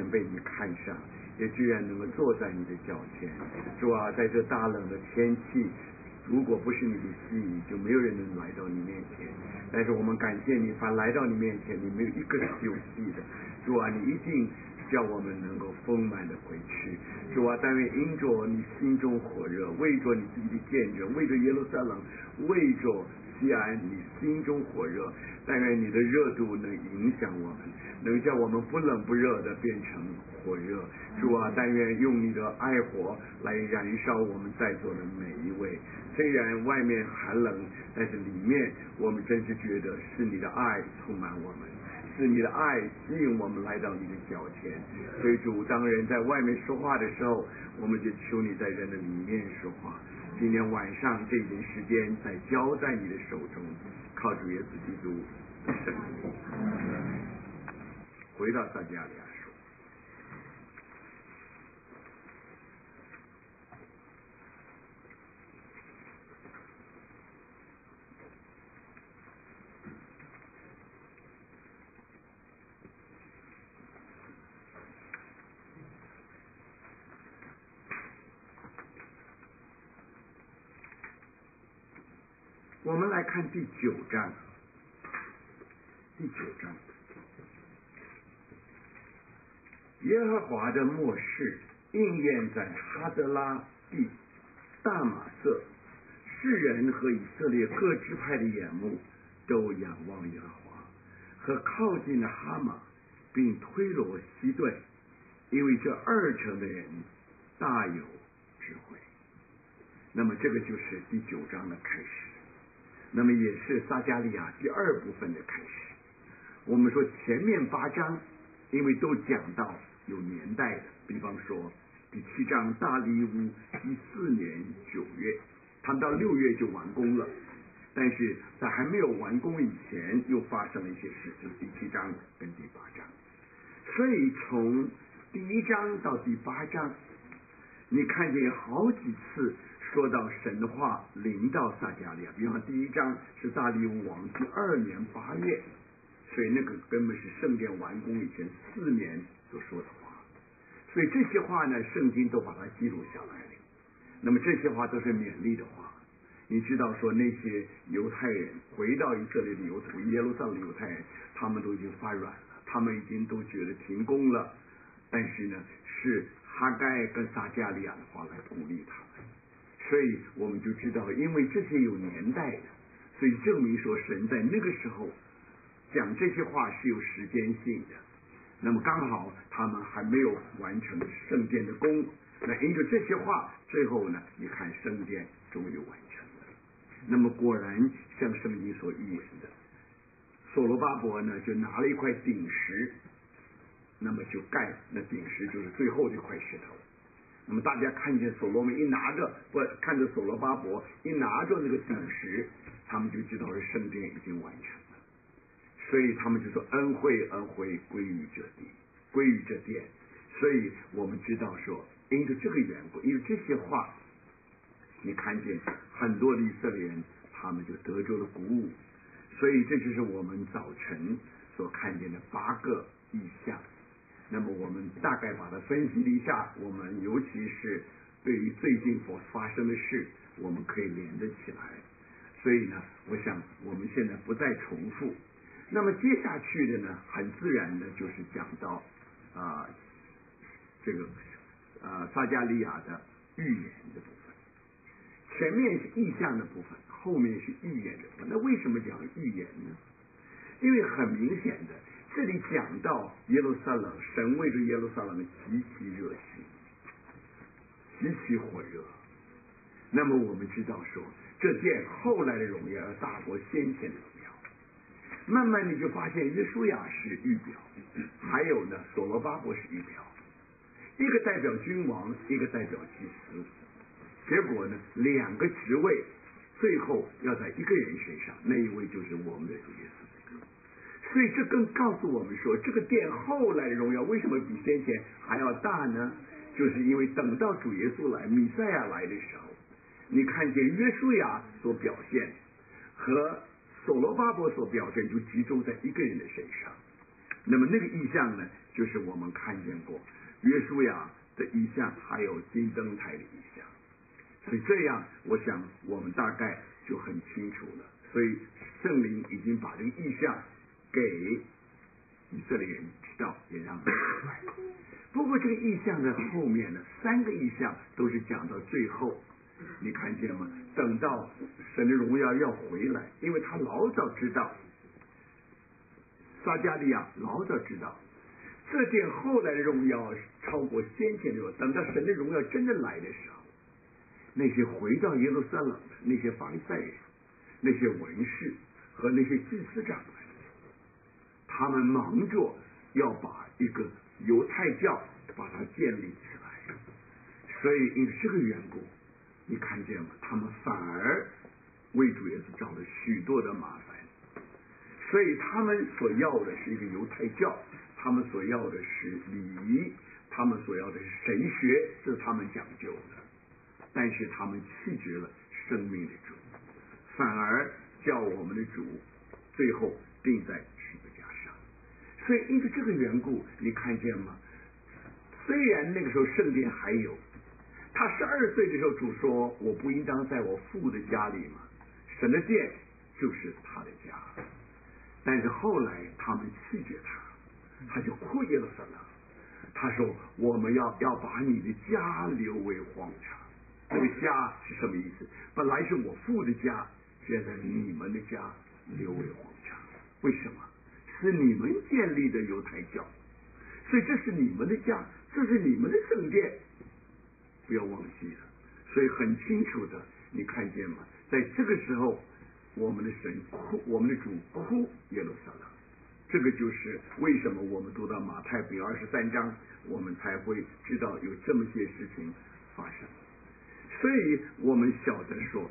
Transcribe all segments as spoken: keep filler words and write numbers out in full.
然被你看上，也居然能够坐在你的脚前。主啊，在这大冷的天气，如果不是你的吸引，就没有人能来到你面前。但是我们感谢你，凡来到你面前，你没有一个是丢弃的。主啊，你一定叫我们能够丰满的回去。主啊，但愿因着你心中火热，为着你自己的见证，为着耶路撒冷，为着西安，你心中火热，但愿你的热度能影响我们，能叫我们不冷不热的变成火热。主啊，但愿用你的爱火来燃烧我们在座的每一位。虽然外面寒冷，但是里面我们真是觉得是你的爱充满我们，是你的爱吸引我们来到你的脚前。所以主，当人在外面说话的时候，我们就求你在人的里面说话。今天晚上这一点时间再交在你的手中，靠主耶稣基督的圣名。回到撒迦利亚书，我们来看第九章。第九章，耶和华的默示应验在哈德拉地大马色，世人和以色列各支派的眼目都仰望耶和华，和靠近的哈马，并推罗西顿，因为这二城的人大有智慧。那么这个就是第九章的开始，那么也是撒迦利亚第二部分的开始。我们说前面八章因为都讲到有年代的，比方说第七章大利乌第四年九月，他们到六月就完工了，但是在还没有完工以前又发生了一些事，就是第七章跟第八章。所以从第一章到第八章，你看见好几次说到神话临到撒迦利亚，比方第一章是大利乌王第二年八月，所以那个根本是圣殿完工以前四年所说的话，所以这些话呢，圣经都把它记录下来了。那么这些话都是勉励的话。你知道说那些犹太人回到以色列的犹太耶路撒冷的犹太人，他们都已经发软了，他们已经都觉得停工了，但是呢，是哈该跟撒迦利亚的话来鼓励他们。所以我们就知道，因为这些有年代的，所以证明说神在那个时候讲这些话是有时间性的。那么刚好他们还没有完成圣殿的工，那因着这些话，最后呢，你看圣殿终于完成了。那么果然像圣经所预言的，所罗巴伯呢就拿了一块顶石，那么就盖，那顶石就是最后的一块石头。那么大家看见所罗门一拿着，不看着所罗巴伯一拿着那个顶石，他们就知道是圣殿已经完成了。所以他们就说恩惠恩惠归于这地，归于这殿。所以我们知道说，因着这个缘故，因为这些话，你看见很多的以色列人他们就得着了鼓舞。所以这就是我们早晨所看见的八个意象。那么我们大概把它分析了一下，我们尤其是对于最近所发生的事，我们可以连得起来。所以呢，我想我们现在不再重复。那么接下去的呢，很自然的就是讲到啊、呃、这个呃撒迦利亚的预言的部分。前面是意象的部分，后面是预言的部分。那为什么讲预言呢？因为很明显的，这里讲到耶路撒冷，神为着耶路撒冷极其热心，极其火热。那么我们知道说，这件后来的荣耀要大过先前的荣耀。慢慢你就发现约书亚是预表，还有呢所罗巴伯是预表，一个代表君王，一个代表祭司。结果呢，两个职位最后要在一个人身上，那一位就是我们的主耶稣基督。所以这更告诉我们说，这个殿后来的荣耀为什么比先前还要大呢？就是因为等到主耶稣来，弥赛亚来的时候，你看见约书亚所表现和所罗巴伯所表现就集中在一个人的身上。那么那个意象呢， 就是我们看见过约书亚的意象，还有金灯台的意象。所以这样，我想我们大概就很清楚了。所以圣灵已经把这个意象给以色列人知道，也让他们明白。不过这个意象的后面呢，三个意象都是讲到最后，你看见吗？等到神的荣耀要回来，因为他老早知道，撒迦利亚老早知道，这件后来的荣耀超过先前的荣耀。等到神的荣耀真的来的时候，那些回到耶路撒冷的那些法利赛人、那些文士和那些祭司长们，他们忙着要把一个犹太教把它建立起来。所以因这个缘故，你看见吗？他们反而为主耶稣找了许多的麻烦。所以他们所要的是一个犹太教，他们所要的是礼仪，他们所要的是神学，这是他们讲究的。但是他们弃绝了生命的主，反而叫我们的主最后钉在十字架上。所以因为这个缘故，你看见吗？虽然那个时候圣殿还有，他十二岁的时候主说，我不应当在我父的家里吗？神的殿就是他的家。但是后来他们弃绝他，他就哭耶路撒冷，他说我们要要把你的家留为荒场。这个家是什么意思？本来是我父的家，现在你们的家留为荒场。为什么？是你们建立的犹太教，所以这是你们的家，这是你们的圣殿，不要忘记了。所以很清楚的，你看见吗？在这个时候，我们的神哭，我们的主哭耶路撒冷。这个就是为什么我们读到马太福音二十三章，我们才会知道有这么些事情发生。所以我们晓得说，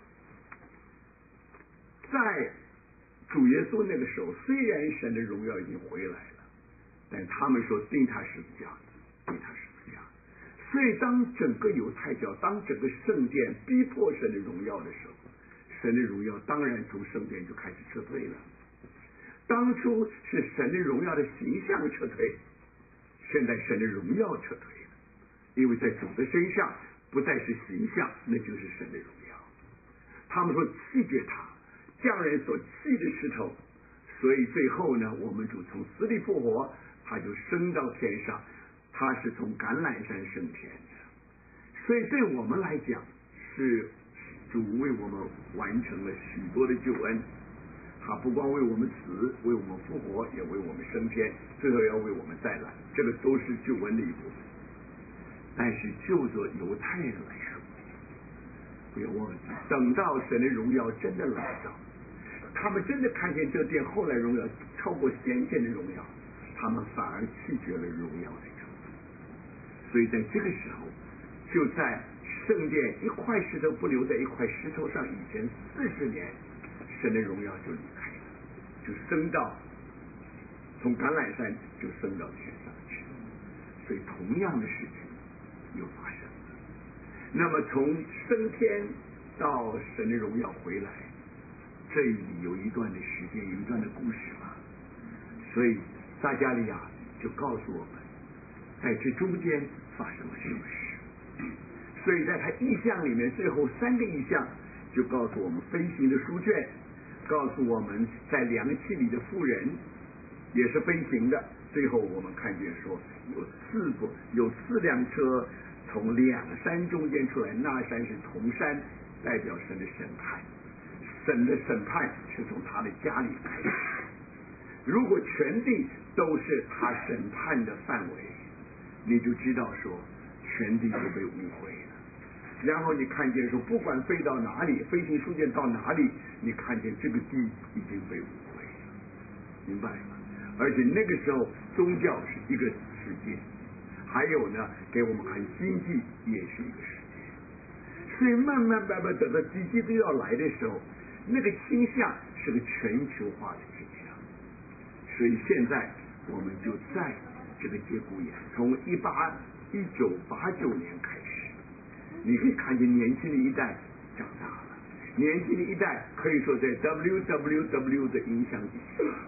在主耶稣那个时候，虽然神的荣耀已经回来了，但他们说钉他十字架，钉他十字架。所以当整个犹太教，当整个圣殿逼迫神的荣耀的时候，神的荣耀当然从圣殿就开始撤退了。当初是神的荣耀的形象撤退，现在神的荣耀撤退了，因为在主的身上不再是形象，那就是神的荣耀。他们说弃绝他，匠人所弃的石头，所以最后呢，我们主从死里复活，他就升到天上，他是从橄榄山升天的。所以对我们来讲，是主为我们完成了许多的救恩。他不光为我们死，为我们复活，也为我们升天，最后要为我们再来，这个都是救恩的一部分。但是就着犹太人来说，不要忘记，等到神的荣耀真的来到，他们真的看见这殿后来荣耀超过先前的荣耀，他们反而弃绝了荣耀的主。所以在这个时候，就在圣殿一块石头不留在一块石头上以前四十年，神的荣耀就离开了，就升到从橄榄山就升到天上去。所以同样的事情又发生了。那么从升天到神的荣耀回来，这里有一段的时间，有一段的故事嘛。所以撒迦利亚就告诉我们，在这中间发生了什么事。所以在他意象里面，最后三个意象就告诉我们飞行的书卷，告诉我们在凉气里的妇人也是飞行的。最后我们看见说，有四个有四辆车从两山中间出来，那山是铜山，代表神的审判。神的审判是从他的家里开始。如果全地都是他审判的范围，你就知道说全地就被污秽了。然后你看见说，不管飞到哪里，飞行书卷到哪里，你看见这个地已经被污秽了，明白吗？而且那个时候宗教是一个世界，还有呢，给我们看经济也是一个世界。所以慢慢慢慢等到几基督要来的时候，那个倾向是个全球化的倾向。所以现在我们就在这个节骨眼，从一八一九八九年开始，你可以看见年轻的一代长大了，年轻的一代可以说在 W W W 的影响底下，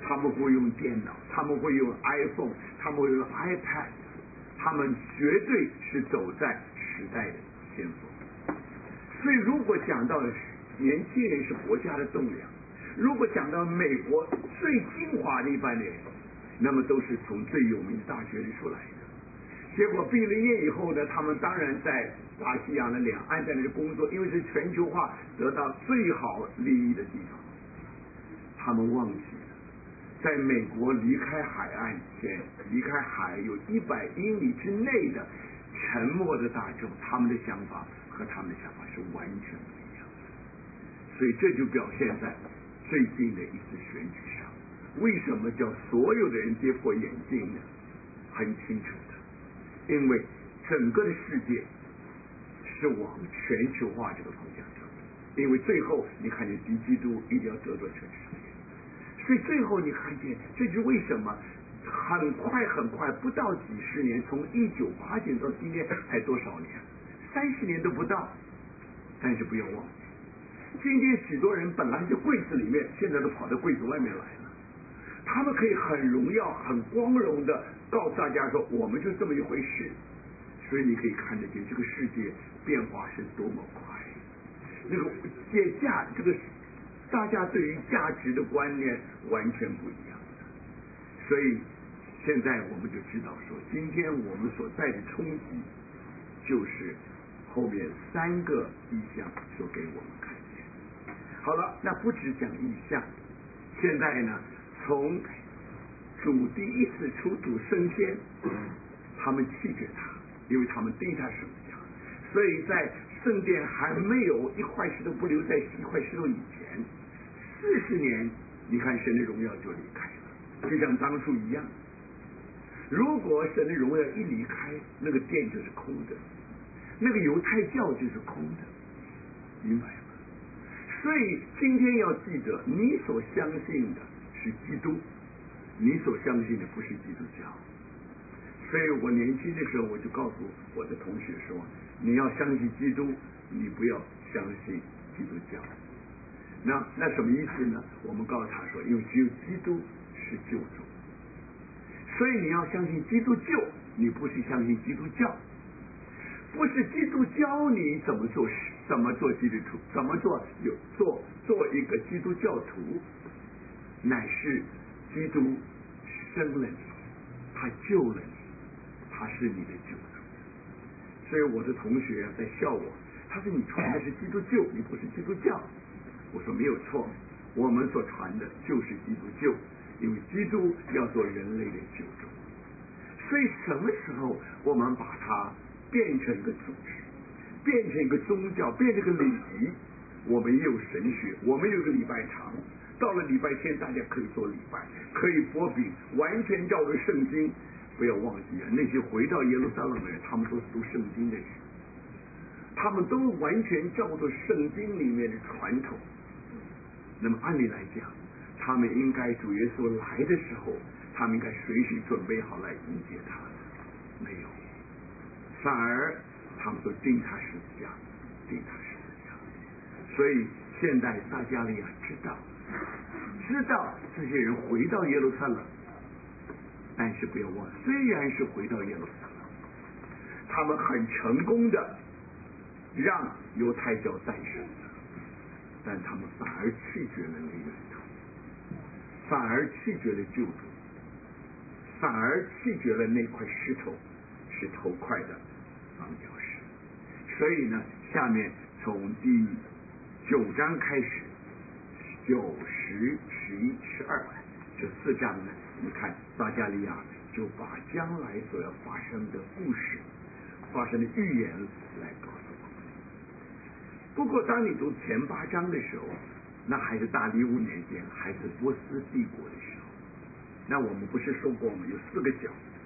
他们会用电脑，他们会用 iPhone， 他们会用 iPad， 他们绝对是走在时代的先锋。所以如果讲到年轻人是国家的栋梁，如果讲到美国最精华的一班人，那么都是从最有名的大学里出来的。结果毕了业以后呢，他们当然在大西洋的两岸在那里工作，因为是全球化得到最好利益的地方。他们忘记了，在美国离开海岸前，离开海有一百英里之内的沉默的大众，他们的想法和他们的想法是完全不一样的。所以这就表现在最近的一次选举上。为什么叫所有的人跌破眼镜呢？很清楚的，因为整个的世界是往全球化这个方向走，因为最后你看见敌基督一定要得罪全世界，所以最后你看见这就是为什么很快很快不到几十年，从一九八九到今天才多少年，三十年都不到。但是不要忘记，今天许多人本来在柜子里面，现在都跑到柜子外面来了。他们可以很荣耀、很光荣的告诉大家说，我们就这么一回事。所以你可以看得见这个世界变化是多么快，那个界价，这个大家对于价值的观念完全不一样。所以现在我们就知道说，今天我们所在的冲击，就是后面三个意象所给我们看见。好了，那不只讲意象，现在呢，从主第一次出土升天，他们弃绝他，因为他们对他什么样，所以在圣殿还没有一块石头不留在一块石头以前，四十年，你看神的荣耀就离开了，就像当初一样。如果神的荣耀一离开，那个殿就是空的，那个犹太教就是空的，明白吗？所以今天要记得，你所相信的是基督，你所相信的不是基督教。所以我年轻的时候，我就告诉我的同学说，你要相信基督，你不要相信基督教。那那什么意思呢？我们告诉他说，因为只有基督是救主，所以你要相信基督救，你不是相信基督教。不是基督教你怎么做事，怎么做基督徒，怎么做有做做一个基督教徒，乃是基督生了你，他救了你，他是你的救主。所以我的同学在笑我，他说你传的是基督救，你不是基督教。我说没有错，我们所传的就是基督救，因为基督要做人类的救主。所以什么时候我们把它变成一个组织，变成一个宗教，变成一个礼仪，我们也有神学，我们有个礼拜堂，到了礼拜天大家可以做礼拜，可以擘饼，完全照着圣经。不要忘记啊，那些回到耶路撒冷的人，他们都是读圣经的人，他们都完全照着圣经里面的传统。那么按理来讲，他们应该主耶稣来的时候，他们应该随时准备好来迎接他，没有，反而他们说钉他十字架，钉他十字架。所以现在撒迦利亚知道，知道这些人回到耶路撒冷，但是不要忘了，虽然是回到耶路撒冷，他们很成功的让犹太教诞生了，但他们反而弃绝了那个源头，反而弃绝了救主，反而弃绝了那块石头是头块的房角石。所以呢，下面从第九章开始，九、十、十一、十二这四章呢，你看撒迦利亚就把将来所要发生的故事、发生的预言来告诉我们。不过当你读前八章的时候，那还是大利乌年间，还是波斯帝国的时候。那我们不是说过我们有四个角，